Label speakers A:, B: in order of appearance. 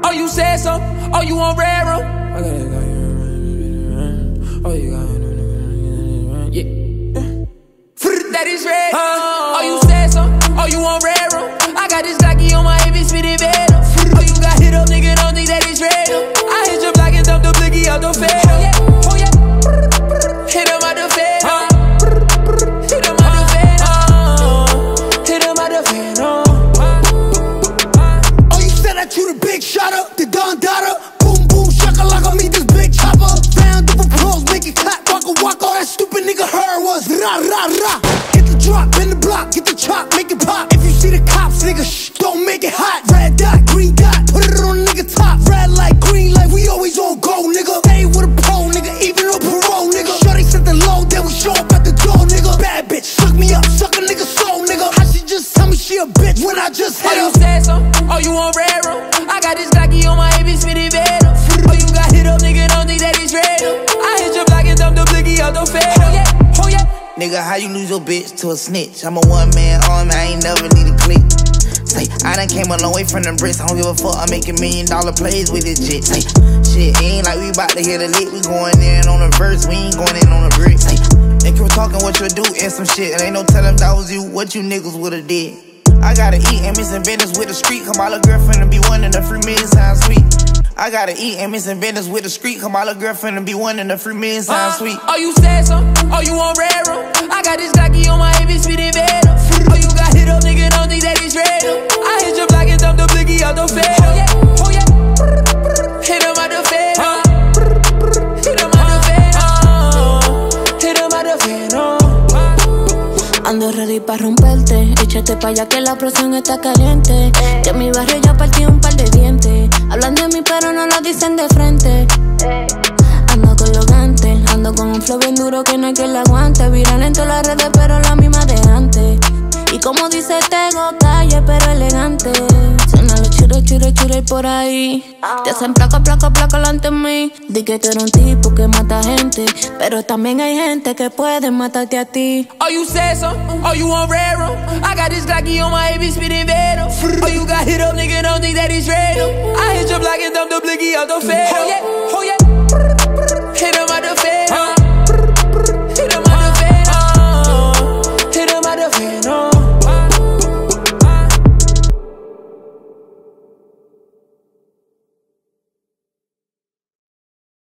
A: Oh, you said so? Oh, you on railroad? Oh, you got that is red. Oh, you said so? Oh, you on railroad? I got this Glocky on my hip, it's fitted bed. Oh, you got hit up, nigga, don't think that it's real. I hit your block and dump the blicky out the fed. Oh, yeah. Hit him out the fed. Hit him out the fed. Hit him out the fed.
B: Oh, you said that you the big shotter, the Don Dada. Boom, boom, shakalaka, meet this big chopper. Found different pros, make it clap, waka, waka. All that stupid nigga heard was ra, ra, ra. Drop in the block, get the chop, make it pop. If you see the cops, nigga, don't make it hot. Red dot, green dot, put it on a nigga top. Red light, green light, we always on go, nigga. Stay with a pole, nigga, even on parole, nigga. Shorty set the low, then we show up at the door, nigga. Bad bitch, suck me up, suck a nigga soul, nigga. How she just tell me she a bitch when I just hit her?
A: Oh, you said so? Oh, you on railroad? I got this Glocky on my hip, it's fitted bed. Oh, you got hit up, nigga, don't think that it's real. I hit your block and dump the blicky out the fed. Oh, yeah, oh, yeah.
C: Nigga, how you lose your bitch to a snitch? I'm a one-man army, I ain't never need a click. Say, I done came a long way from them bricks. I don't give a fuck, I'm making $1 million plays with this jit. Say, shit, ain't like we bout to hit a lick. We going in on a verse, we ain't going in on a brick. Say, they keep talking what you do and some shit. And ain't no telling that was you, what you niggas would've did. I gotta eat and miss and business with the street. Come all the girlfriend and be one and the free million sound sweet. I gotta eat and miss and business with the street. Come all the girlfriend and be one and the free million sound sweet.
A: Oh, you said so? Oh, you on railroad? I got this Glocky on my hip, it's fitted bed. Oh, you got hit up, nigga, don't think that it's real. I hit your block and dump the blicky out the fed. Oh, yeah, oh, yeah. Hit him out the fed. Hit him out the fed. Hit him out the fed.
D: Ando ready pa' romperte. Échate pa' allá que la presión está caliente. Que en mi barrio ya partí un par de dientes. Hablan de mí pero no lo dicen de frente. Ando con los gantes, ando con un flow bien duro que no hay que le aguante. Viral en todas las redes pero la misma de antes. Y como dice tengo calle pero elegante. Suena los chure por ahí. Te hacen placa delante de mí. Di que tú eres un tipo que mata gente, pero también hay gente que puede matarte a ti.
A: Oh, you said so? Oh, you on railroad? I got this Glocky on my hip, it's fitted bed. Oh, you got hit up, nigga, don't think that it's real. I hit your block and dump the blicky out the fed. Oh, yeah, oh, yeah.